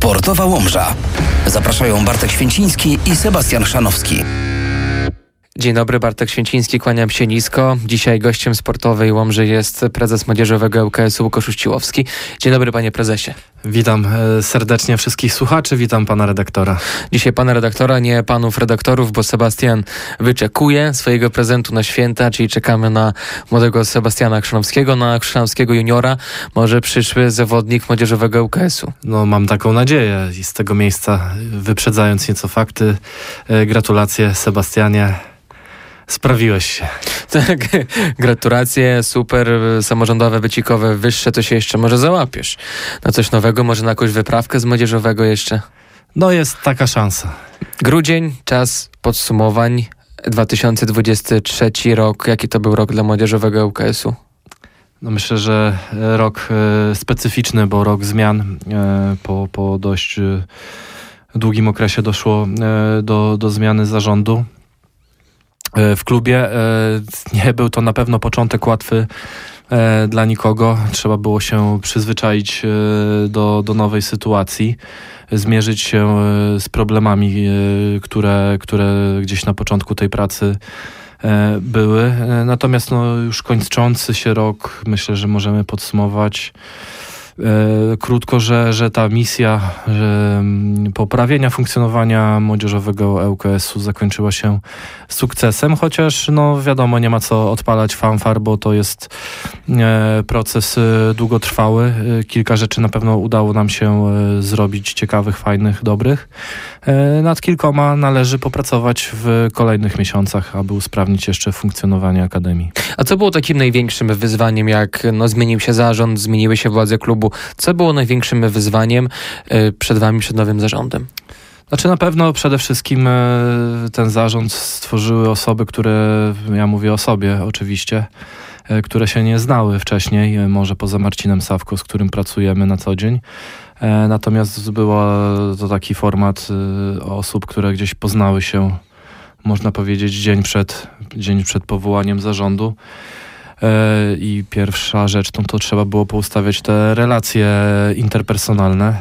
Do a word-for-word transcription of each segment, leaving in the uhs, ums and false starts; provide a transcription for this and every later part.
Sportowa Łomża. Zapraszają Bartek Święciński i Sebastian Chrzanowski. Dzień dobry, Bartek Święciński, kłaniam się nisko. Dzisiaj gościem sportowej Łomży jest prezes młodzieżowego ŁKS-u Łukasz Uściłowski. Dzień dobry, panie prezesie. Witam serdecznie wszystkich słuchaczy, witam pana redaktora. Dzisiaj pana redaktora, nie panów redaktorów, bo Sebastian wyczekuje swojego prezentu na święta, czyli czekamy na młodego Sebastiana Chrzanowskiego, na Chrzanowskiego juniora, może przyszły zawodnik młodzieżowego ŁKS-u. No, mam taką nadzieję i z tego miejsca, wyprzedzając nieco fakty, gratulacje, Sebastianie. Sprawiłeś się. Tak, gratulacje, super, samorządowe, wycikowe, wyższe, to się jeszcze może załapiesz. Na coś nowego, może na jakąś wyprawkę z młodzieżowego jeszcze? No, jest taka szansa. Grudzień, czas podsumowań. dwa tysiące dwudziesty trzeci rok. Jaki to był rok dla młodzieżowego ŁKS-u? No, myślę, że rok e, specyficzny, bo rok zmian. E, po, po dość e, długim okresie doszło e, do, do zmiany zarządu w klubie. Nie był to na pewno początek łatwy dla nikogo. Trzeba było się przyzwyczaić do, do nowej sytuacji, zmierzyć się z problemami, które, które gdzieś na początku tej pracy były. Natomiast no, już kończący się rok, myślę, że możemy podsumować E, krótko, że, że ta misja że poprawienia funkcjonowania młodzieżowego ŁKS-u zakończyła się sukcesem, chociaż no wiadomo, nie ma co odpalać fanfar, bo to jest e, proces e, długotrwały. E, kilka rzeczy na pewno udało nam się e, zrobić ciekawych, fajnych, dobrych. E, nad kilkoma należy popracować w kolejnych miesiącach, aby usprawnić jeszcze funkcjonowanie Akademii. A co było takim największym wyzwaniem, jak no, zmienił się zarząd, zmieniły się władze klubu? Co było największym wyzwaniem y, przed wami, przed nowym zarządem? Znaczy na pewno przede wszystkim y, ten zarząd stworzyły osoby, które, ja mówię o sobie oczywiście, y, które się nie znały wcześniej, y, może poza Marcinem Sawko, z którym pracujemy na co dzień. Y, natomiast był to taki format y, osób, które gdzieś poznały się, można powiedzieć, dzień przed, dzień przed powołaniem zarządu. I pierwsza rzecz, to, to trzeba było poustawiać te relacje interpersonalne.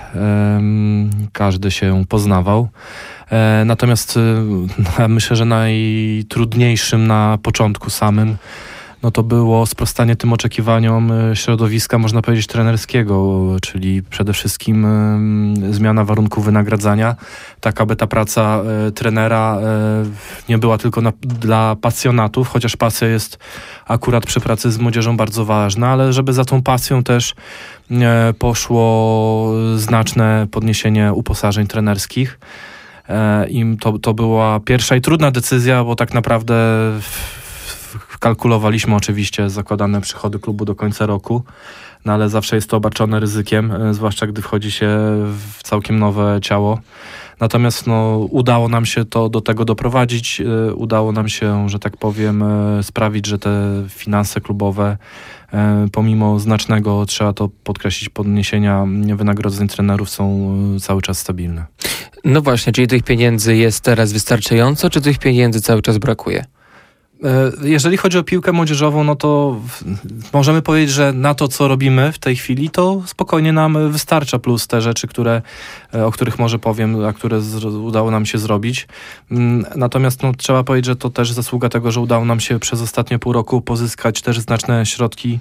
Każdy się poznawał. Natomiast myślę, że najtrudniejszym na początku samym no to było sprostanie tym oczekiwaniom środowiska, można powiedzieć, trenerskiego, czyli przede wszystkim y, zmiana warunków wynagradzania, tak aby ta praca y, trenera y, nie była tylko na, dla pasjonatów, chociaż pasja jest akurat przy pracy z młodzieżą bardzo ważna, ale żeby za tą pasją też y, poszło znaczne podniesienie uposażeń trenerskich. Y, I to, to była pierwsza i trudna decyzja, bo tak naprawdę w, kalkulowaliśmy oczywiście zakładane przychody klubu do końca roku, no ale zawsze jest to obarczone ryzykiem, zwłaszcza gdy wchodzi się w całkiem nowe ciało. Natomiast no, udało nam się to do tego doprowadzić, udało nam się, że tak powiem, sprawić, że te finanse klubowe, pomimo znacznego, trzeba to podkreślić, podniesienia wynagrodzeń trenerów, są cały czas stabilne. No właśnie, czyli tych pieniędzy jest teraz wystarczająco, czy tych pieniędzy cały czas brakuje? Jeżeli chodzi o piłkę młodzieżową, no to możemy powiedzieć, że na to, co robimy w tej chwili, to spokojnie nam wystarcza, plus te rzeczy, które, o których może powiem, a które z, udało nam się zrobić. Natomiast no, trzeba powiedzieć, że to też zasługa tego, że udało nam się przez ostatnie pół roku pozyskać też znaczne środki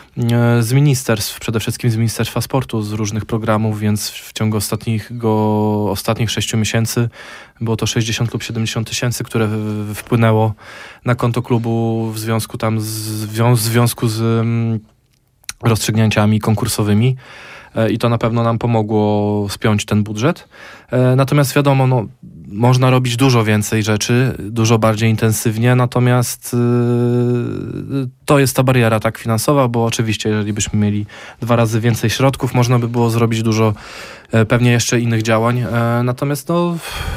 z ministerstw, przede wszystkim z Ministerstwa Sportu, z różnych programów, więc w ciągu ostatnich, go, ostatnich sześciu miesięcy było to sześćdziesiąt lub siedemdziesiąt tysięcy, które w, wpłynęło na konto klubu w związku tam z, w związku z um, rozstrzygnięciami konkursowymi. I to na pewno nam pomogło spiąć ten budżet. Natomiast wiadomo, no, można robić dużo więcej rzeczy, dużo bardziej intensywnie, natomiast yy, to jest ta bariera tak finansowa, bo oczywiście jeżeli byśmy mieli dwa razy więcej środków, można by było zrobić dużo e, pewnie jeszcze innych działań. E, natomiast no,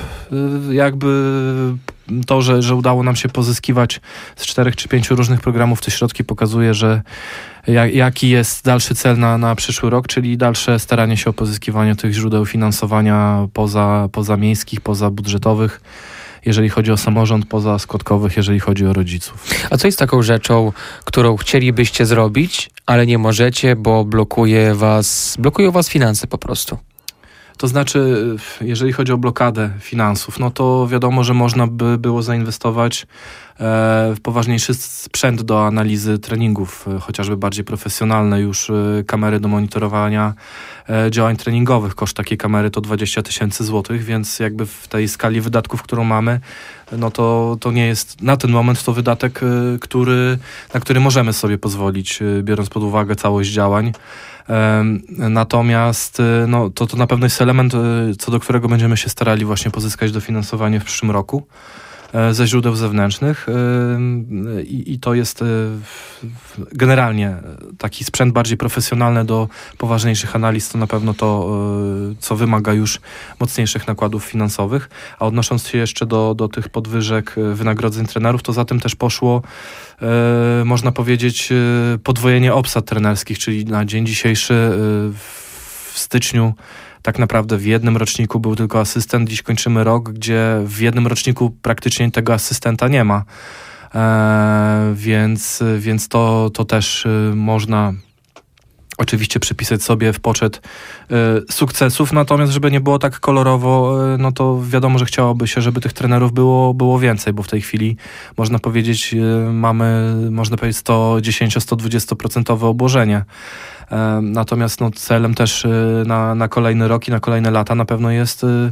e, jakby to, że, że udało nam się pozyskiwać z czterech czy pięciu różnych programów te środki, pokazuje, że jak, jaki jest dalszy cel na, na przyszły rok, czyli dalsze staranie się o pozyskiwanie tych źródeł finansowania poza, poza miejskich, poza budżetowych, jeżeli chodzi o samorząd, poza składkowych, jeżeli chodzi o rodziców. A co jest taką rzeczą, którą chcielibyście zrobić, ale nie możecie, bo blokuje was, blokują was finanse po prostu? To znaczy, jeżeli chodzi o blokadę finansów, no to wiadomo, że można by było zainwestować w poważniejszy sprzęt do analizy treningów, chociażby bardziej profesjonalne już kamery do monitorowania działań treningowych. Koszt takiej kamery to dwadzieścia tysięcy złotych, więc jakby w tej skali wydatków, którą mamy, no to, to nie jest na ten moment to wydatek, który, na który możemy sobie pozwolić, biorąc pod uwagę całość działań. Natomiast no, to, to na pewno jest element, co do którego będziemy się starali właśnie pozyskać dofinansowanie w przyszłym roku ze źródeł zewnętrznych i, i to jest generalnie taki sprzęt bardziej profesjonalny do poważniejszych analiz, to na pewno to, co wymaga już mocniejszych nakładów finansowych. A odnosząc się jeszcze do, do tych podwyżek wynagrodzeń trenerów, to za tym też poszło, można powiedzieć, podwojenie obsad trenerskich, czyli na dzień dzisiejszy w styczniu tak naprawdę w jednym roczniku był tylko asystent, dziś kończymy rok, gdzie w jednym roczniku praktycznie tego asystenta nie ma. E, więc więc to, to też można oczywiście przypisać sobie w poczet y, sukcesów, natomiast żeby nie było tak kolorowo, y, no to wiadomo, że chciałoby się, żeby tych trenerów było, było więcej, bo w tej chwili można powiedzieć, y, mamy, można powiedzieć sto dziesięć do stu dwudziestu procent obłożenie. Y, natomiast no, celem też y, na, na kolejny rok i na kolejne lata na pewno jest y,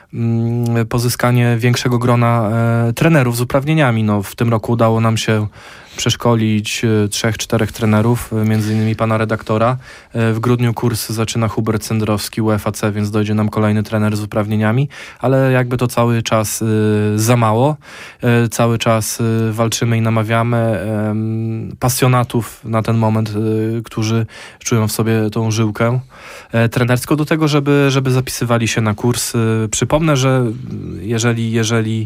y, pozyskanie większego grona y, trenerów z uprawnieniami. No, w tym roku udało nam się przeszkolić trzech, czterech trenerów, między innymi pana redaktora. W grudniu kurs zaczyna Hubert Cendrowski, U F A C, więc dojdzie nam kolejny trener z uprawnieniami, ale jakby to cały czas y, za mało. Y, cały czas y, walczymy i namawiamy y, pasjonatów na ten moment, y, którzy czują w sobie tą żyłkę y, trenerską do tego, żeby, żeby zapisywali się na kurs. Y, przypomnę, że jeżeli, jeżeli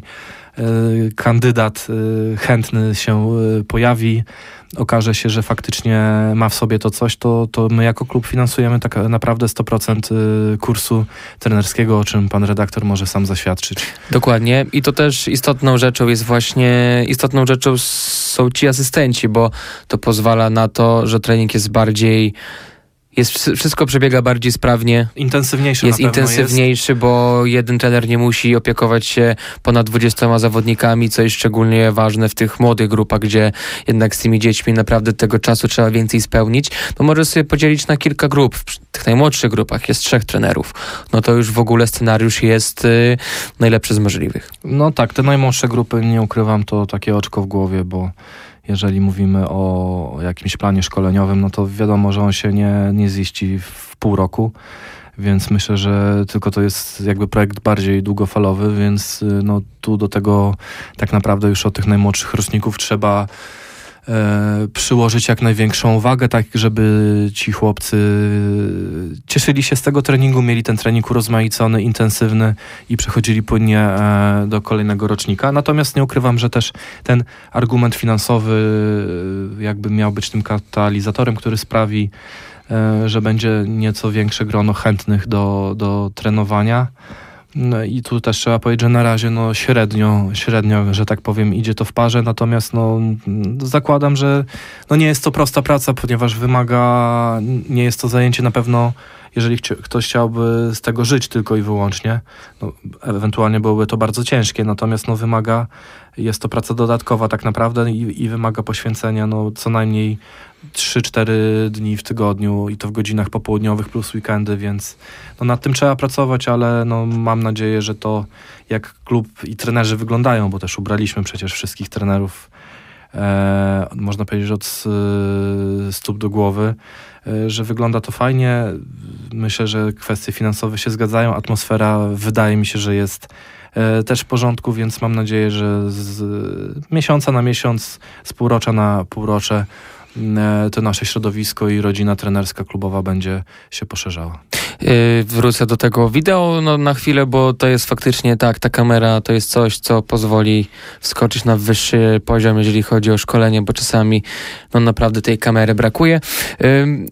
kandydat chętny się pojawi, okaże się, że faktycznie ma w sobie to coś, to, to my jako klub finansujemy tak naprawdę sto procent kursu trenerskiego, o czym pan redaktor może sam zaświadczyć. Dokładnie. I to też istotną rzeczą jest właśnie, istotną rzeczą są ci asystenci, bo to pozwala na to, że trening jest bardziej Jest, wszystko przebiega bardziej sprawnie. Intensywniejszy Jest na pewno intensywniejszy, jest. Bo jeden trener nie musi opiekować się ponad dwudziestoma zawodnikami, co jest szczególnie ważne w tych młodych grupach, gdzie jednak z tymi dziećmi naprawdę tego czasu trzeba więcej spełnić. No może sobie podzielić na kilka grup. W tych najmłodszych grupach jest trzech trenerów. No to już w ogóle scenariusz jest y, najlepszy z możliwych. No tak, te najmłodsze grupy, nie ukrywam, to takie oczko w głowie, bo jeżeli mówimy o jakimś planie szkoleniowym, no to wiadomo, że on się nie, nie ziści w pół roku, więc myślę, że tylko to jest jakby projekt bardziej długofalowy, więc no tu do tego tak naprawdę już od tych najmłodszych roczników trzeba e, przyłożyć jak największą wagę, tak żeby ci chłopcy cieszyli się z tego treningu, mieli ten trening urozmaicony, intensywny i przechodzili płynnie e, do kolejnego rocznika. Natomiast nie ukrywam, że też ten argument finansowy jakby miał być tym katalizatorem, który sprawi, e, że będzie nieco większe grono chętnych do, do trenowania. No i tu też trzeba powiedzieć, że na razie no średnio, średnio, że tak powiem, idzie to w parze, natomiast no zakładam, że no nie jest to prosta praca, ponieważ wymaga, nie jest to zajęcie na pewno, jeżeli chci- ktoś chciałby z tego żyć tylko i wyłącznie, no ewentualnie byłoby to bardzo ciężkie, natomiast no wymaga, jest to praca dodatkowa tak naprawdę i, i wymaga poświęcenia no co najmniej trzy cztery dni w tygodniu i to w godzinach popołudniowych plus weekendy, więc no nad tym trzeba pracować, ale no mam nadzieję, że to jak klub i trenerzy wyglądają, bo też ubraliśmy przecież wszystkich trenerów, e, można powiedzieć od e, stóp do głowy, e, że wygląda to fajnie. Myślę, że kwestie finansowe się zgadzają, atmosfera wydaje mi się, że jest e, też w porządku, więc mam nadzieję, że z miesiąca na miesiąc, z półrocza na półrocze to nasze środowisko i rodzina trenerska klubowa będzie się poszerzała. Yy, wrócę do tego wideo no, na chwilę, bo to jest faktycznie tak, ta kamera to jest coś, co pozwoli wskoczyć na wyższy poziom, jeżeli chodzi o szkolenie, bo czasami no naprawdę tej kamery brakuje. Yy,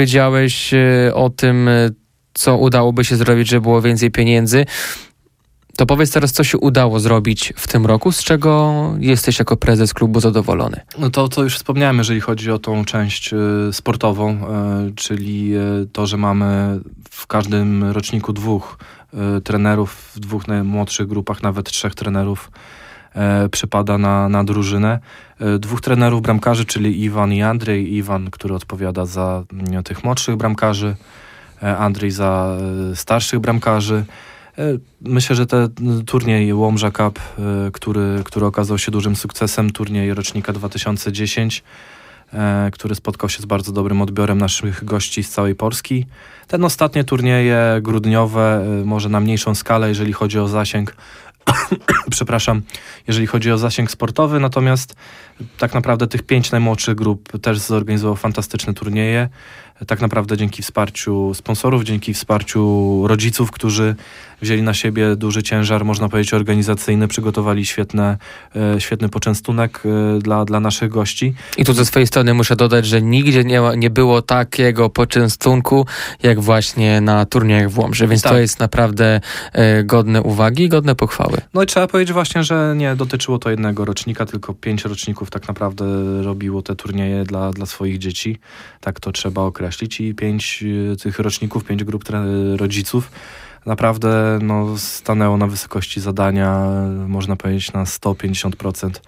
powiedziałeś yy, o tym, co udałoby się zrobić, żeby było więcej pieniędzy. To powiedz teraz, co się udało zrobić w tym roku, z czego jesteś jako prezes klubu zadowolony? No to, co już wspomniałem, jeżeli chodzi o tą część y, sportową, y, czyli y, to, że mamy w każdym roczniku dwóch y, trenerów, w dwóch najmłodszych grupach, nawet trzech trenerów y, przypada na, na drużynę. Y, dwóch trenerów bramkarzy, czyli Iwan i Andrzej. Iwan, który odpowiada za y, tych młodszych bramkarzy, y, Andrzej za y, starszych bramkarzy. Myślę, że ten turniej Łomża Cup, który, który okazał się dużym sukcesem, turniej rocznika dwa tysiące dziesięć, który spotkał się z bardzo dobrym odbiorem naszych gości z całej Polski. Ten ostatnie turnieje grudniowe, może na mniejszą skalę, jeżeli chodzi o zasięg, przepraszam, jeżeli chodzi o zasięg sportowy, natomiast tak naprawdę tych pięć najmłodszych grup też zorganizował fantastyczne turnieje. Tak naprawdę dzięki wsparciu sponsorów, dzięki wsparciu rodziców, którzy wzięli na siebie duży ciężar, można powiedzieć, organizacyjny, przygotowali świetne, e, świetny poczęstunek e, dla, dla naszych gości. I tu ze swojej strony muszę dodać, że nigdzie nie, nie było takiego poczęstunku, jak właśnie na turniejach w Łomży, więc tak. To jest naprawdę e, godne uwagi i godne pochwały. No i trzeba powiedzieć właśnie, że nie dotyczyło to jednego rocznika, tylko pięć roczników tak naprawdę robiło te turnieje dla, dla swoich dzieci. Tak to trzeba określić. I pięć tych roczników, pięć grup rodziców naprawdę no, stanęło na wysokości zadania, można powiedzieć na sto pięćdziesiąt procent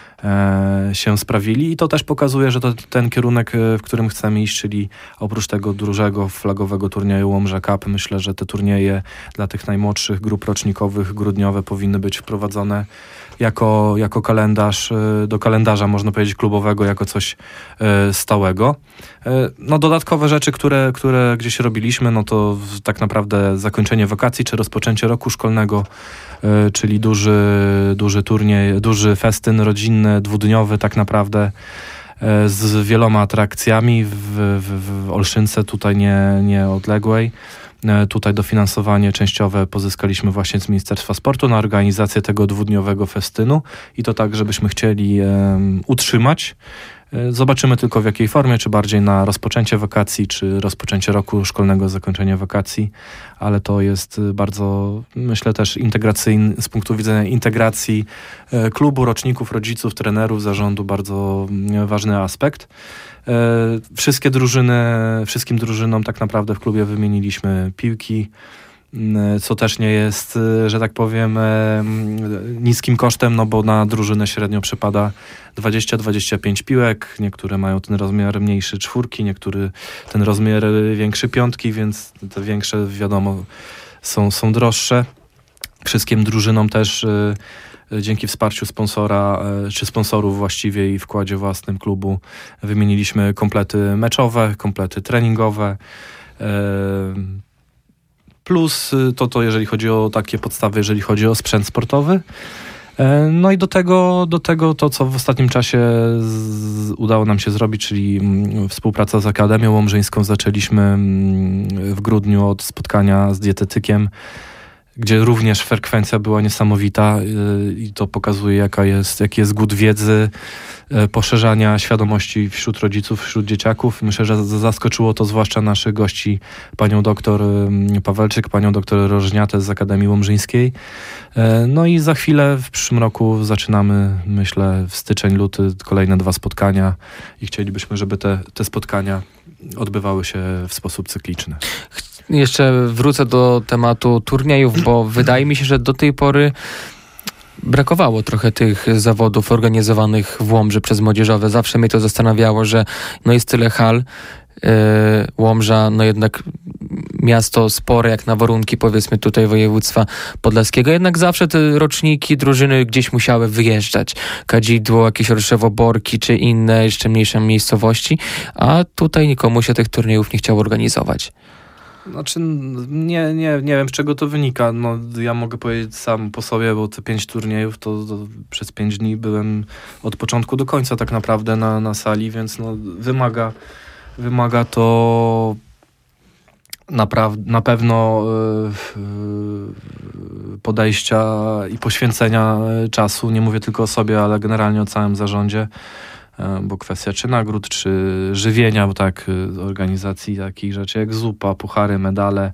e, się sprawili i to też pokazuje, że to ten kierunek, w którym chcemy iść, czyli oprócz tego dużego flagowego turnieju Łomża Cup, myślę, że te turnieje dla tych najmłodszych grup rocznikowych, grudniowe powinny być wprowadzone jako, jako kalendarz, do kalendarza, można powiedzieć, klubowego, jako coś e, stałego. E, no dodatkowe rzeczy, które, które gdzieś robiliśmy, no to tak naprawdę zakończenie wakacji, czy rozpoczęcie roku szkolnego, e, czyli duży, duży turniej, duży festyn rodzinny, dwudniowy tak naprawdę, e, z wieloma atrakcjami w, w, w Olszynce, tutaj nie, nieodległej. Tutaj dofinansowanie częściowe pozyskaliśmy właśnie z Ministerstwa Sportu na organizację tego dwudniowego festynu i to tak, żebyśmy chcieli um, utrzymać. Zobaczymy tylko w jakiej formie, czy bardziej na rozpoczęcie wakacji, czy rozpoczęcie roku szkolnego, zakończenie wakacji, ale to jest bardzo, myślę, też integracyjny, z punktu widzenia integracji klubu, roczników, rodziców, trenerów, zarządu, bardzo ważny aspekt. Wszystkie drużyny, wszystkim drużynom tak naprawdę w klubie wymieniliśmy piłki, co też nie jest, że tak powiem, niskim kosztem, no bo na drużynę średnio przypada dwadzieścia do dwudziestu pięciu piłek, niektóre mają ten rozmiar mniejszy czwórki, niektóre ten rozmiar większy piątki, więc te większe, wiadomo, są, są droższe. Wszystkim drużynom też dzięki wsparciu sponsora, czy sponsorów właściwie i wkładzie własnym klubu wymieniliśmy komplety meczowe, komplety treningowe, plus to, to jeżeli chodzi o takie podstawy, jeżeli chodzi o sprzęt sportowy. No i do tego, do tego to, co w ostatnim czasie z, udało nam się zrobić, czyli współpraca z Akademią Łomżyńską. Zaczęliśmy w grudniu od spotkania z dietetykiem, gdzie również frekwencja była niesamowita i to pokazuje, jaka jest, jaki jest głód wiedzy, poszerzania świadomości wśród rodziców, wśród dzieciaków. Myślę, że zaskoczyło to zwłaszcza naszych gości, panią doktor Pawelczyk, panią doktor Rożniatę z Akademii Łomżyńskiej. No i za chwilę w przyszłym roku zaczynamy, myślę, w styczeń, luty kolejne dwa spotkania i chcielibyśmy, żeby te, te spotkania odbywały się w sposób cykliczny. Jeszcze wrócę do tematu turniejów, bo wydaje mi się, że do tej pory brakowało trochę tych zawodów organizowanych w Łomży przez młodzieżowe. Zawsze mnie to zastanawiało, że no jest tyle hal. Yy, Łomża, no jednak miasto spore jak na warunki, powiedzmy tutaj województwa podlaskiego, jednak zawsze te roczniki, drużyny gdzieś musiały wyjeżdżać. Kadzidło, jakieś Orszewo-Borki czy inne jeszcze mniejsze miejscowości, a tutaj nikomu się tych turniejów nie chciało organizować. Znaczy, nie, nie, nie wiem, z czego to wynika. No, ja mogę powiedzieć sam po sobie, bo te pięć turniejów, to, to przez pięć dni byłem od początku do końca tak naprawdę na, na sali, więc no, wymaga, wymaga to naprawdę, na pewno yy, podejścia i poświęcenia czasu. Nie mówię tylko o sobie, ale generalnie o całym zarządzie. Bo kwestia czy nagród, czy żywienia, bo tak, organizacji takich rzeczy jak zupa, puchary, medale,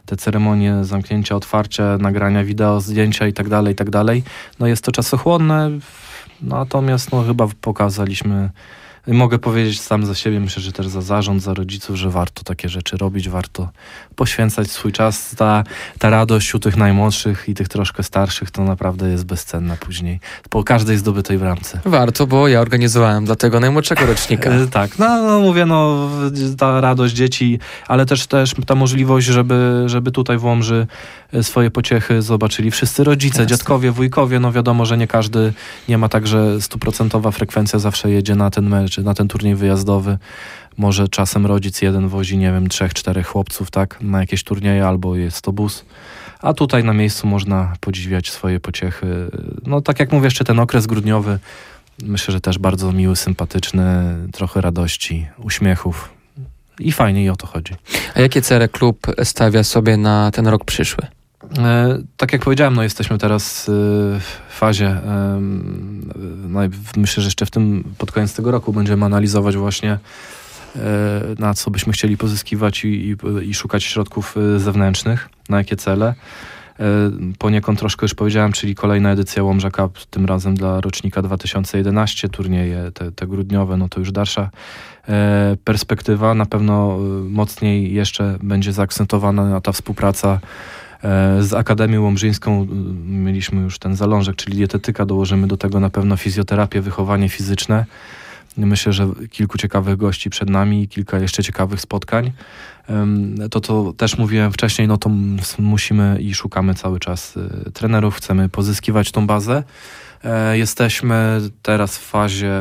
te ceremonie zamknięcia, otwarcia, nagrania wideo, zdjęcia i tak dalej, i tak dalej. No jest to czasochłonne, natomiast no chyba pokazaliśmy, mogę powiedzieć sam za siebie, myślę, że też za zarząd, za rodziców, że warto takie rzeczy robić, warto poświęcać swój czas. Ta, ta radość u tych najmłodszych i tych troszkę starszych to naprawdę jest bezcenna później, po każdej zdobytej bramce. Warto, bo ja organizowałem dla tego najmłodszego rocznika. E, tak, no, no mówię, no ta radość dzieci, ale też też ta możliwość, żeby, żeby tutaj w Łomży swoje pociechy zobaczyli wszyscy rodzice, Jasne. dziadkowie, wujkowie, no wiadomo, że nie każdy, nie ma tak, że stuprocentowa frekwencja zawsze jedzie na ten mecz, na ten turniej wyjazdowy. Może czasem rodzic jeden wozi, nie wiem, trzech, czterech chłopców, tak, na jakieś turnieje, albo jest to bus. A tutaj na miejscu można podziwiać swoje pociechy. No tak jak mówię, jeszcze ten okres grudniowy, myślę, że też bardzo miły, sympatyczny, trochę radości, uśmiechów i fajnie, i o to chodzi. A jakie cele klub stawia sobie na ten rok przyszły? E, tak jak powiedziałem, no jesteśmy teraz e, w fazie, e, no, myślę, że jeszcze w tym, pod koniec tego roku będziemy analizować właśnie e, na co byśmy chcieli pozyskiwać i, i, i szukać środków zewnętrznych, na jakie cele. E, poniekąd troszkę już powiedziałem, czyli kolejna edycja Łomża Cup, tym razem dla rocznika dwa tysiące jedenaście, turnieje te, te grudniowe, no to już dalsza e, perspektywa. Na pewno mocniej jeszcze będzie zaakcentowana ta współpraca z Akademią Łomżyńską. Mieliśmy już ten zalążek, czyli dietetyka, dołożymy do tego na pewno fizjoterapię, wychowanie fizyczne. Myślę, że kilku ciekawych gości przed nami i kilka jeszcze ciekawych spotkań. To, co też mówiłem wcześniej, no to musimy i szukamy cały czas trenerów, chcemy pozyskiwać tą bazę. Jesteśmy teraz w fazie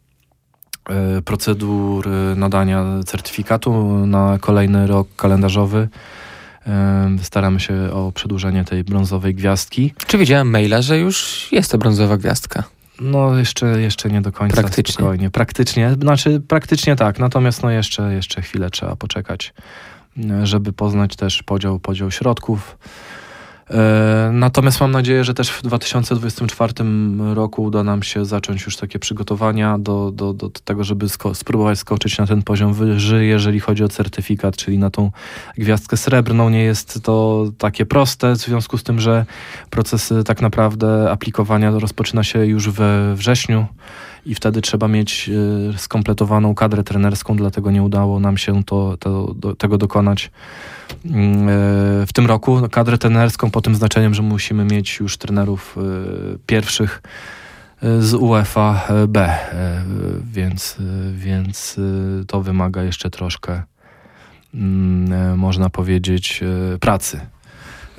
procedur nadania certyfikatu na kolejny rok kalendarzowy. Staramy się o przedłużenie tej brązowej gwiazdki. Czy widziałem maila, że już jest to brązowa gwiazdka? No jeszcze, jeszcze nie do końca. Praktycznie. Spokojnie. Praktycznie, znaczy praktycznie tak, natomiast no jeszcze, jeszcze chwilę trzeba poczekać, żeby poznać też podział, podział środków. E, natomiast mam nadzieję, że też w dwa tysiące dwudziestym czwartym roku uda nam się zacząć już takie przygotowania do, do, do tego, żeby sko- spróbować skoczyć na ten poziom wyżej, jeżeli chodzi o certyfikat, czyli na tą gwiazdkę srebrną. Nie jest to takie proste, w związku z tym, że proces tak naprawdę aplikowania rozpoczyna się już we wrześniu i wtedy trzeba mieć y, skompletowaną kadrę trenerską, dlatego nie udało nam się to, to, do, tego dokonać y, w tym roku. Kadrę trenerską pod tym znaczeniem, że musimy mieć już trenerów y, pierwszych y, z UEFA B, y, więc, y, więc y, to wymaga jeszcze troszkę, y, można powiedzieć, y, pracy. Y,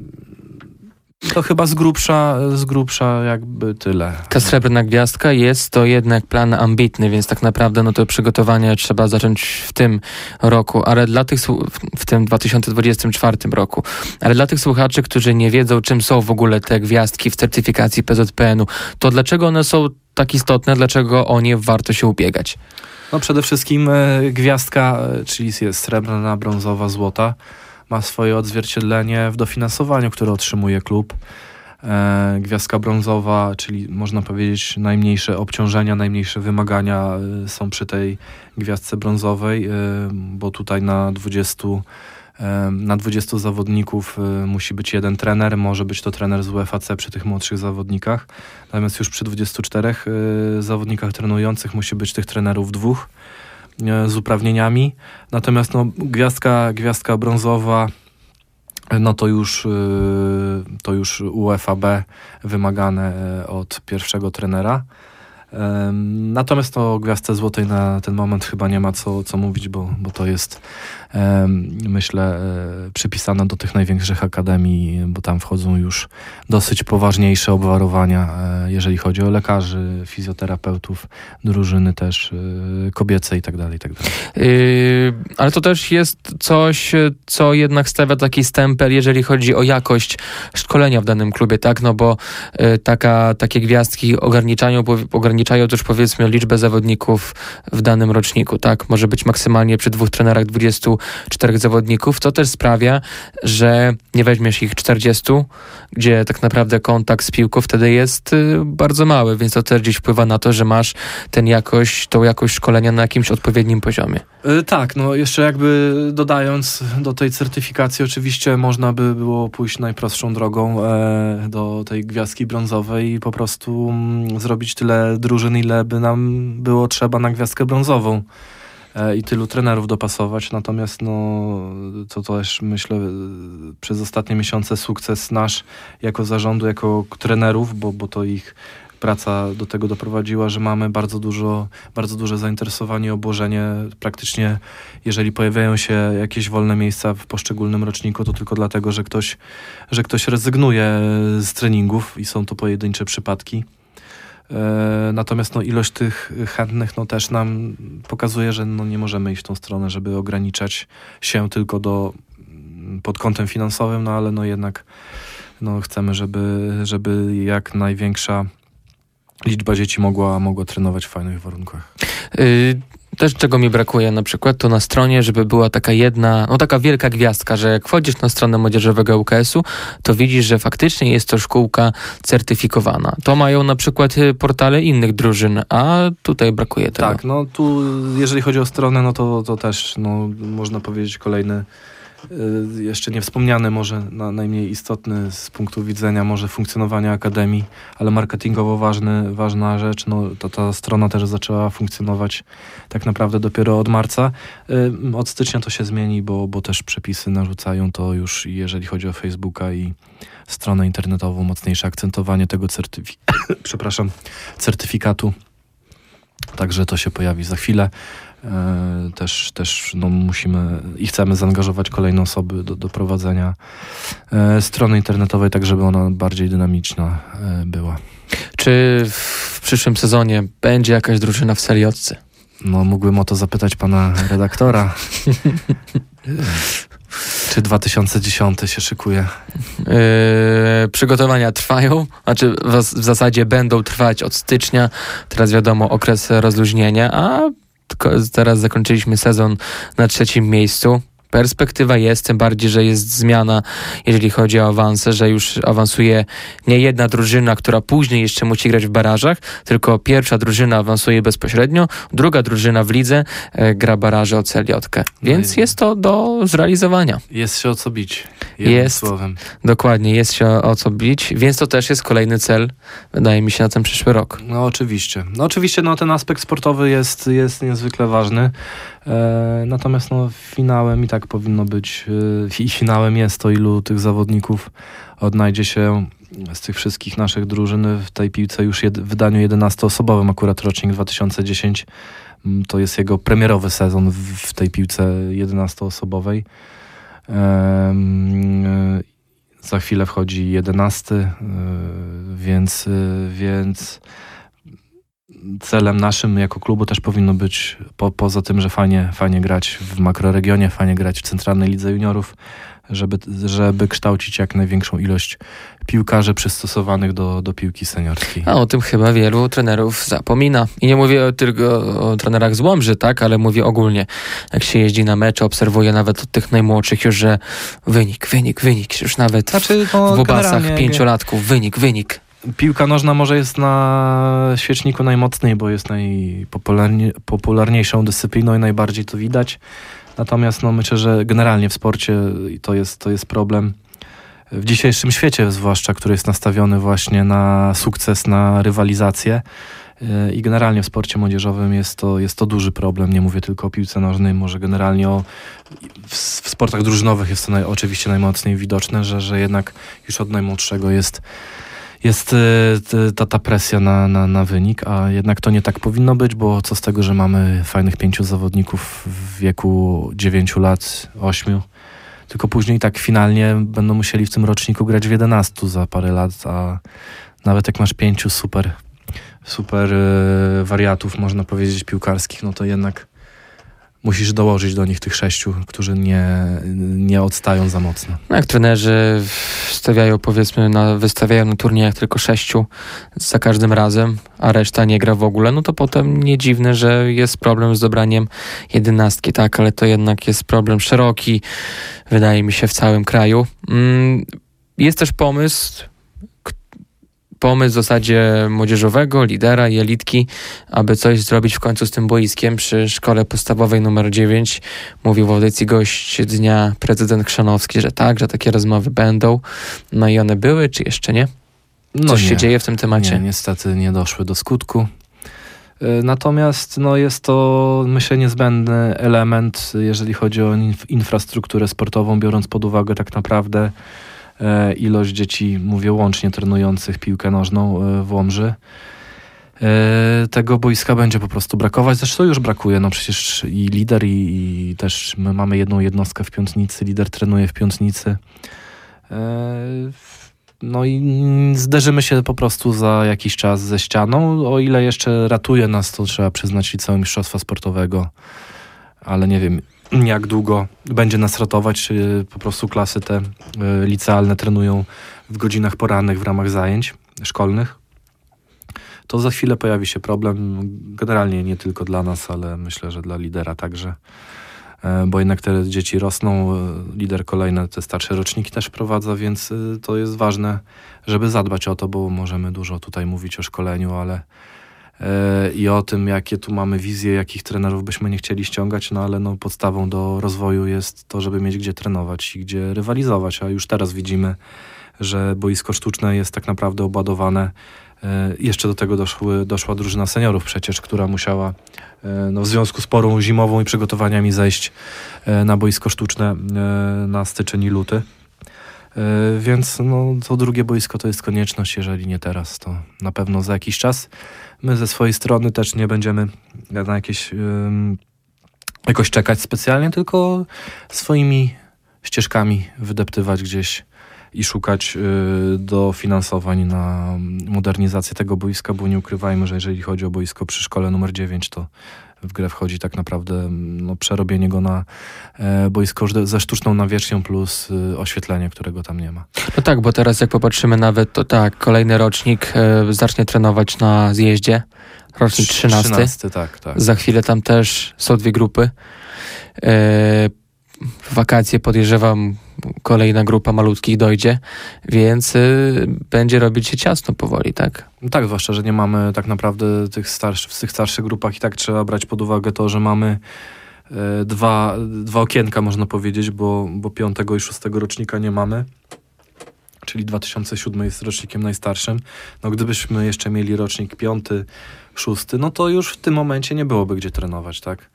To chyba z grubsza, z grubsza jakby tyle. Ta srebrna gwiazdka jest to jednak plan ambitny, więc tak naprawdę no to przygotowania trzeba zacząć w tym roku, ale dla tych, w tym dwa tysiące dwudziestym czwartym roku, ale dla tych słuchaczy, którzy nie wiedzą, czym są w ogóle te gwiazdki w certyfikacji P Z P N-u, to dlaczego one są tak istotne, dlaczego o nie warto się ubiegać? No przede wszystkim e, gwiazdka, e, czyli jest srebrna, brązowa, złota, ma swoje odzwierciedlenie w dofinansowaniu, które otrzymuje klub. E, gwiazdka brązowa, czyli można powiedzieć najmniejsze obciążenia, najmniejsze wymagania e, są przy tej gwiazdce brązowej, e, bo tutaj na dwudziestu, e, na dwudziestu zawodników e, musi być jeden trener, może być to trener z UEFA C przy tych młodszych zawodnikach, natomiast już przy dwudziestu czterech e, zawodnikach trenujących musi być tych trenerów dwóch z uprawnieniami. Natomiast no, gwiazdka, gwiazdka brązowa, no to już, to już UEFA B wymagane od pierwszego trenera. Natomiast o gwiazdce złotej na ten moment chyba nie ma co, co mówić, bo, bo to jest, myślę, przypisane do tych największych akademii, bo tam wchodzą już dosyć poważniejsze obwarowania, jeżeli chodzi o lekarzy, fizjoterapeutów, drużyny też kobiece i tak dalej, i tak dalej. Yy, ale to też jest coś, co jednak stawia taki stempel, jeżeli chodzi o jakość szkolenia w danym klubie, tak? No bo yy, taka, takie gwiazdki ograniczają, ograniczają też powiedzmy liczbę zawodników w danym roczniku, tak? Może być maksymalnie przy dwóch trenerach dwudziestu czterech zawodników, co też sprawia, że nie weźmiesz ich czterdziestu, gdzie tak naprawdę kontakt z piłką wtedy jest y, bardzo mały, więc to też gdzieś wpływa na to, że masz ten jakość, tą jakość szkolenia na jakimś odpowiednim poziomie. Tak, no jeszcze jakby dodając do tej certyfikacji, oczywiście można by było pójść najprostszą drogą e, do tej gwiazdki brązowej i po prostu mm, zrobić tyle drużyn, ile by nam było trzeba na gwiazdkę brązową e, i tylu trenerów dopasować. Natomiast no to też myślę przez ostatnie miesiące sukces nasz jako zarządu, jako trenerów, bo, bo to ich praca do tego doprowadziła, że mamy bardzo dużo, bardzo duże zainteresowanie, obłożenie. Praktycznie jeżeli pojawiają się jakieś wolne miejsca w poszczególnym roczniku, to tylko dlatego, że ktoś, że ktoś rezygnuje z treningów i są to pojedyncze przypadki. E, natomiast no, ilość tych chętnych no, też nam pokazuje, że no, nie możemy iść w tą stronę, żeby ograniczać się tylko do pod kątem finansowym, no ale no, jednak no, chcemy, żeby, żeby jak największa liczba dzieci mogła, mogła trenować w fajnych warunkach. Yy, też czego mi brakuje na przykład, to na stronie, żeby była taka jedna, no taka wielka gwiazdka, że jak wchodzisz na stronę młodzieżowego U K S-u, to widzisz, że faktycznie jest to szkółka certyfikowana. To mają na przykład portale innych drużyn, a tutaj brakuje tego. Tak, no tu jeżeli chodzi o stronę, no to, to też no, można powiedzieć kolejny jeszcze nie wspomniany, może na, najmniej istotny z punktu widzenia może funkcjonowania Akademii, ale marketingowo ważny, ważna rzecz, no to ta strona też zaczęła funkcjonować tak naprawdę dopiero od marca. Od stycznia to się zmieni, bo, bo też przepisy narzucają to już, jeżeli chodzi o Facebooka i stronę internetową, mocniejsze akcentowanie tego certyfi- przepraszam, certyfikatu. Także to się pojawi za chwilę. E, też też no, musimy i chcemy zaangażować kolejne osoby do, do prowadzenia e, strony internetowej, tak żeby ona bardziej dynamiczna e, była. Czy w przyszłym sezonie będzie jakaś drużyna w serii Otcy? No mógłbym o to zapytać pana redaktora. Czy dwa tysiące dziesiąty się szykuje? Yy, przygotowania trwają, znaczy w, w zasadzie będą trwać od stycznia. Teraz wiadomo, okres rozluźnienia, a teraz zakończyliśmy sezon na trzecim miejscu. Perspektywa jest, tym bardziej, że jest zmiana, jeżeli chodzi o awanse, że już awansuje nie jedna drużyna, która później jeszcze musi grać w barażach, tylko pierwsza drużyna awansuje bezpośrednio, druga drużyna w lidze e, gra baraże o C L J-kę. Więc no jest to do zrealizowania. Jest się o co bić. Jednym jest, słowem. Dokładnie, jest się o co bić, więc to też jest kolejny cel, wydaje mi się, na ten przyszły rok. No oczywiście. No oczywiście no, ten aspekt sportowy jest, jest niezwykle ważny. E, natomiast no, finałem i tak powinno być e, i finałem jest to, ilu tych zawodników odnajdzie się z tych wszystkich naszych drużyn w tej piłce już jed, w wydaniu jedenastoosobowym. Akurat rocznik dwa tysiące dziesiąty to jest jego premierowy sezon w, w tej piłce jedenastoosobowej. E, e, za chwilę wchodzi jedenasty, e, więc, e, więc celem naszym jako klubu też powinno być, po, poza tym, że fajnie, fajnie grać w makroregionie, fajnie grać w Centralnej Lidze Juniorów, żeby, żeby kształcić jak największą ilość piłkarzy przystosowanych do, do piłki seniorskiej. A o tym chyba wielu trenerów zapomina. I nie mówię tylko o trenerach z Łomży, tak, ale mówię ogólnie. Jak się jeździ na mecze, obserwuję nawet od tych najmłodszych już, że wynik, wynik, wynik, już nawet znaczy, no, w bobasach pięciolatków, wynik, wynik. Piłka nożna może jest na świeczniku najmocniej, bo jest najpopularniejszą dyscypliną i najbardziej to widać. Natomiast no, myślę, że generalnie w sporcie to jest, to jest problem. W dzisiejszym świecie zwłaszcza, który jest nastawiony właśnie na sukces, na rywalizację i generalnie w sporcie młodzieżowym jest to, jest to duży problem. Nie mówię tylko o piłce nożnej, może generalnie o, w, w sportach drużynowych jest to naj, oczywiście najmocniej widoczne, że, że jednak już od najmłodszego jest Jest ta, ta presja na, na, na wynik, a jednak to nie tak powinno być, bo co z tego, że mamy fajnych pięciu zawodników w wieku dziewięciu lat, ośmiu, tylko później tak finalnie będą musieli w tym roczniku grać w jedenastu za parę lat, a nawet jak masz pięciu super, super wariatów, można powiedzieć, piłkarskich, no to jednak musisz dołożyć do nich tych sześciu, którzy nie, nie odstają za mocno. No jak trenerzy stawiają, powiedzmy, na, wystawiają na turniejach tylko sześciu za każdym razem, a reszta nie gra w ogóle, no to potem nie dziwne, że jest problem z dobraniem jedenastki, tak, ale to jednak jest problem szeroki, wydaje mi się, w całym kraju. Jest też pomysł, pomysł w zasadzie młodzieżowego, lidera i elitki, aby coś zrobić w końcu z tym boiskiem przy szkole podstawowej numer dziewięć. Mówił w audycji gość dnia prezydent Chrzanowski, że tak, że takie rozmowy będą. No i one były, czy jeszcze nie? No Coś nie, się dzieje w tym temacie? Nie, niestety nie doszły do skutku. Natomiast no, jest to, myślę, niezbędny element, jeżeli chodzi o inf- infrastrukturę sportową, biorąc pod uwagę tak naprawdę e, ilość dzieci, mówię łącznie, trenujących piłkę nożną e, w Łomży. E, tego boiska będzie po prostu brakować. Zresztą już brakuje. No przecież i lider, i, i też my mamy jedną jednostkę w Piątnicy. Lider trenuje w Piątnicy. E, No i zderzymy się po prostu za jakiś czas ze ścianą. O ile jeszcze ratuje nas, to trzeba przyznać, liceum mistrzostwa sportowego. Ale nie wiem, jak długo będzie nas ratować, czy po prostu klasy te licealne trenują w godzinach porannych w ramach zajęć szkolnych. To za chwilę pojawi się problem, generalnie nie tylko dla nas, ale myślę, że dla lidera także. Bo jednak te dzieci rosną, lider kolejne te starsze roczniki też prowadza, więc to jest ważne, żeby zadbać o to, bo możemy dużo tutaj mówić o szkoleniu, ale e, i o tym, jakie tu mamy wizje, jakich trenerów byśmy nie chcieli ściągać, no ale no, podstawą do rozwoju jest to, żeby mieć gdzie trenować i gdzie rywalizować, a już teraz widzimy, że boisko sztuczne jest tak naprawdę obładowane. E, jeszcze do tego doszły, doszła drużyna seniorów przecież, która musiała no, w związku z porą zimową i przygotowaniami zejść na boisko sztuczne na styczeń i luty. Więc no, to drugie boisko to jest konieczność, jeżeli nie teraz, to na pewno za jakiś czas. My ze swojej strony też nie będziemy na jakieś um, jakoś czekać specjalnie, tylko swoimi ścieżkami wydeptywać gdzieś i szukać y, dofinansowań na modernizację tego boiska, bo nie ukrywajmy, że jeżeli chodzi o boisko przy szkole numer dziewięć, to w grę wchodzi tak naprawdę no, przerobienie go na e, boisko ze sztuczną nawierzchnią plus y, oświetlenie, którego tam nie ma. No tak, bo teraz jak popatrzymy nawet, to tak, kolejny rocznik e, zacznie trenować na zjeździe. Rocznik trzynasty. trzynasty, tak, tak. Za chwilę tam też są dwie grupy. E, w wakacje podejrzewam kolejna grupa malutkich dojdzie, więc y, będzie robić się ciasno powoli, tak? No tak, zwłaszcza, że nie mamy tak naprawdę tych starszych, w tych starszych grupach i tak trzeba brać pod uwagę to, że mamy e, dwa, dwa okienka, można powiedzieć, bo, bo piątego i szóstego rocznika nie mamy, czyli dwa tysiące siódmy jest rocznikiem najstarszym. No gdybyśmy jeszcze mieli rocznik piąty, szósty, no to już w tym momencie nie byłoby gdzie trenować, tak?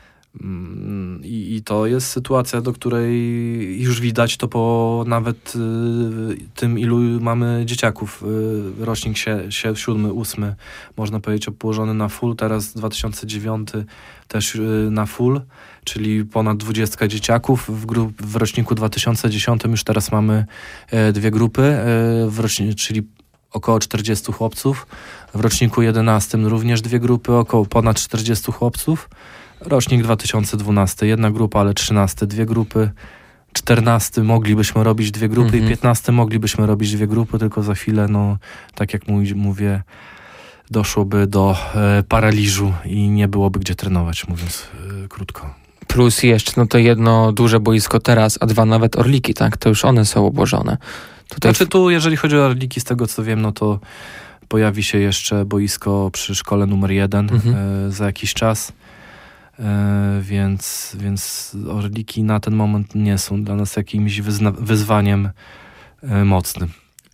I, I to jest sytuacja, do której już widać to po nawet y, tym, ilu mamy dzieciaków. Y, rocznik się, się siódmy, ósmy, można powiedzieć, położony na full. Teraz dwa tysiące dziewiąty też y, na full, czyli ponad dwadzieścia dzieciaków. W, grup, w roczniku dwa tysiące dziesiątym już teraz mamy y, dwie grupy, y, w roczniku, czyli około czterdziestu chłopców. W roczniku jedenastym również dwie grupy, około ponad czterdziestu chłopców. Rocznik dwa tysiące dwunasty, jedna grupa, ale trzynasty, dwie grupy. czternasty moglibyśmy robić dwie grupy mm-hmm. i piętnasty moglibyśmy robić dwie grupy, tylko za chwilę, no tak jak mój, mówię, doszłoby do e, paraliżu i nie byłoby gdzie trenować, mówiąc e, krótko. Plus jeszcze, no to jedno duże boisko teraz, a dwa nawet Orliki, tak? To już one są obłożone. Tutaj... Znaczy tu, jeżeli chodzi o Orliki, z tego co wiem, no to pojawi się jeszcze boisko przy szkole numer jeden mm-hmm. e, za jakiś czas. E, więc, więc Orliki na ten moment nie są dla nas jakimś wyzna- wyzwaniem e, mocnym.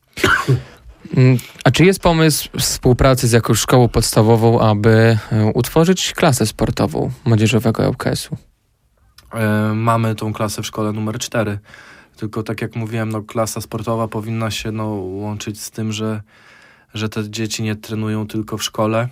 A czy jest pomysł współpracy z jakąś szkołą podstawową, aby utworzyć klasę sportową młodzieżowego L K S-u? E, mamy tą klasę w szkole numer cztery. Tylko tak jak mówiłem, no, klasa sportowa powinna się no, łączyć z tym, że, że te dzieci nie trenują tylko w szkole,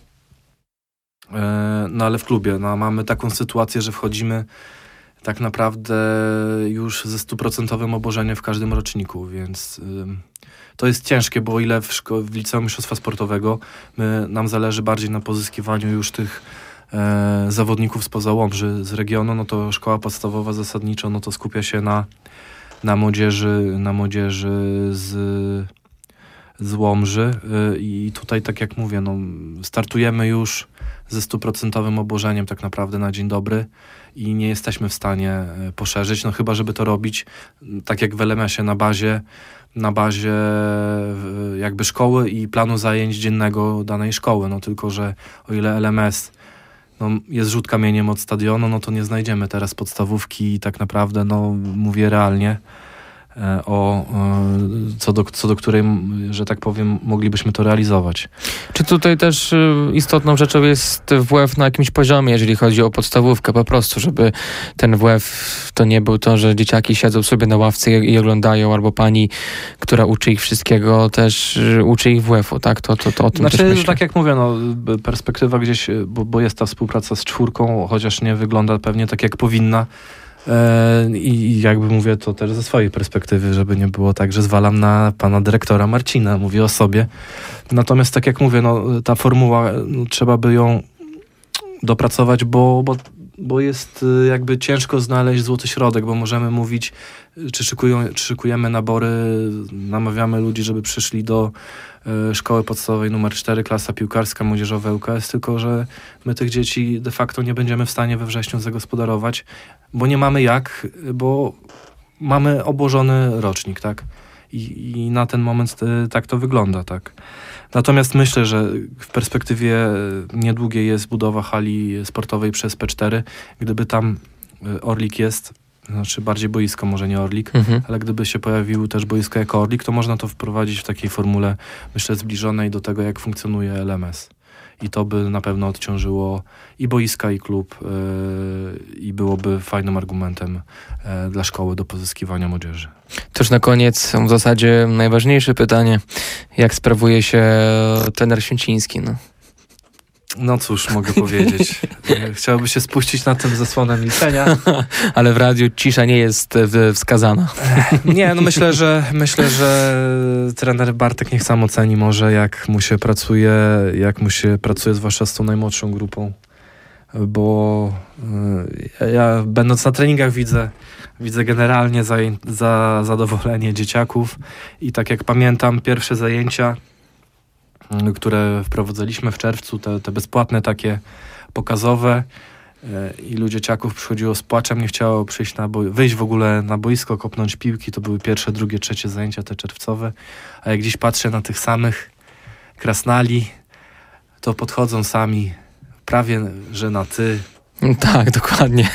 no ale w klubie. No, mamy taką sytuację, że wchodzimy tak naprawdę już ze stuprocentowym obłożeniem w każdym roczniku, więc y, to jest ciężkie, bo o ile w, szko- w liceum mistrzostwa sportowego my, nam zależy bardziej na pozyskiwaniu już tych e, zawodników spoza Łomży, z regionu, no to szkoła podstawowa zasadniczo no to skupia się na, na młodzieży, na młodzieży z z Łomży y, i tutaj tak jak mówię, no, startujemy już ze stuprocentowym obłożeniem tak naprawdę na dzień dobry i nie jesteśmy w stanie poszerzyć, no chyba żeby to robić tak jak w L M S ie na bazie, na bazie jakby szkoły i planu zajęć dziennego danej szkoły, no tylko, że o ile L M S no, jest rzut kamieniem od stadionu, no to nie znajdziemy teraz podstawówki i tak naprawdę, no mówię realnie, o, co do, co do której, że tak powiem, moglibyśmy to realizować. Czy tutaj też istotną rzeczą jest W F na jakimś poziomie, jeżeli chodzi o podstawówkę, po prostu, żeby ten W F to nie był to, że dzieciaki siedzą sobie na ławce i, i oglądają, albo pani, która uczy ich wszystkiego, też uczy ich W F-u, tak? To, to, to o tym znaczy, też myślę. Tak jak mówię, no, perspektywa gdzieś, bo, bo jest ta współpraca z czwórką, chociaż nie wygląda pewnie tak, jak powinna. I jakby mówię to też ze swojej perspektywy, żeby nie było tak, że zwalam na pana dyrektora Marcina, mówię o sobie. Natomiast tak jak mówię, no, ta formuła, no, trzeba by ją dopracować, bo, bo, bo jest jakby ciężko znaleźć złoty środek, bo możemy mówić, czy, szykują, czy szykujemy nabory, namawiamy ludzi, żeby przyszli do y, szkoły podstawowej numer cztery, klasa piłkarska, młodzieżowa U K S, tylko że my tych dzieci de facto nie będziemy w stanie we wrześniu zagospodarować, bo nie mamy jak, bo mamy obłożony rocznik, tak? I, i na ten moment y, tak to wygląda, tak? Natomiast myślę, że w perspektywie niedługiej jest budowa hali sportowej przez P cztery. Gdyby tam Orlik jest, znaczy bardziej boisko, może nie Orlik, mhm. ale gdyby się pojawił też boisko jako Orlik, to można to wprowadzić w takiej formule, myślę, zbliżonej do tego, jak funkcjonuje L M S. I to by na pewno odciążyło i boiska, i klub yy, i byłoby fajnym argumentem yy, dla szkoły do pozyskiwania młodzieży. To już na koniec w zasadzie najważniejsze pytanie. Jak sprawuje się trener Święciński? No, no cóż, mogę powiedzieć. Chciałby się spuścić nad tym zasłonem milczenia. Ale w radiu cisza nie jest wskazana. Nie, no myślę, że myślę, że trener Bartek niech sam oceni może, jak mu się pracuje, jak mu się pracuje, zwłaszcza z tą najmłodszą grupą. Bo ja będąc na treningach widzę, widzę generalnie za, za zadowolenie dzieciaków i tak jak pamiętam pierwsze zajęcia, które wprowadzaliśmy w czerwcu, te, te bezpłatne takie pokazowe, ilu dzieciaków przychodziło z płaczem, nie chciało przyjść na boi- wyjść w ogóle na boisko, kopnąć piłki, to były pierwsze, drugie, trzecie zajęcia te czerwcowe, a jak dziś patrzę na tych samych krasnali, to podchodzą sami prawie, że na ty. Tak, dokładnie.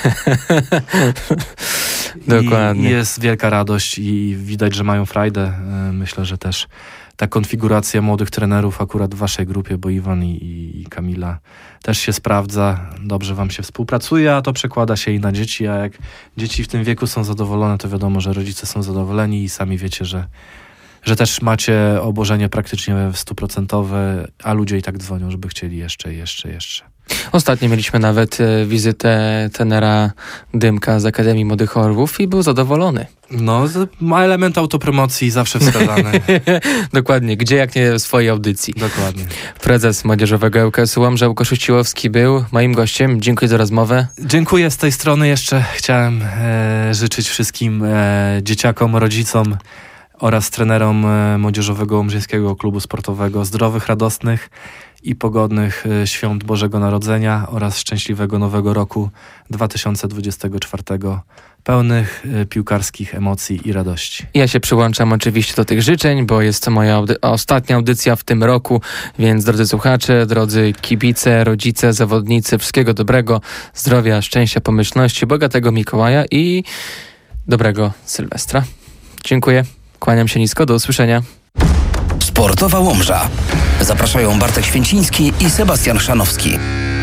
Dokładnie. I jest wielka radość i widać, że mają frajdę. Myślę, że też ta konfiguracja młodych trenerów akurat w waszej grupie, bo Iwan i, i Kamila też się sprawdza, dobrze wam się współpracuje, a to przekłada się i na dzieci, a jak dzieci w tym wieku są zadowolone, to wiadomo, że rodzice są zadowoleni i sami wiecie, że, że też macie obłożenie praktycznie stuprocentowe, a ludzie i tak dzwonią, żeby chcieli jeszcze, jeszcze, jeszcze. Ostatnio mieliśmy nawet e, wizytę trenera Dymka z Akademii Młodych Orłów i był zadowolony. No, ma element autopromocji zawsze wskazany. Dokładnie, gdzie jak nie w swojej audycji. Dokładnie. Prezes Młodzieżowego Ł K S-u Łomża Łukasz Uściłowski był moim gościem. Dziękuję za rozmowę. Dziękuję z tej strony. Jeszcze chciałem e, życzyć wszystkim e, dzieciakom, rodzicom oraz trenerom e, Młodzieżowego Łomżyńskiego Klubu Sportowego zdrowych, radosnych i pogodnych świąt Bożego Narodzenia oraz szczęśliwego Nowego Roku dwa tysiące dwudziestego czwartego, pełnych piłkarskich emocji i radości. Ja się przyłączam oczywiście do tych życzeń, bo jest to moja audy- ostatnia audycja w tym roku, więc drodzy słuchacze, drodzy kibice, rodzice, zawodnicy, wszystkiego dobrego, zdrowia, szczęścia, pomyślności, bogatego Mikołaja i dobrego Sylwestra. Dziękuję, kłaniam się nisko, do usłyszenia. Sportowa Łomża. Zapraszają Bartek Święciński i Sebastian Chrzanowski.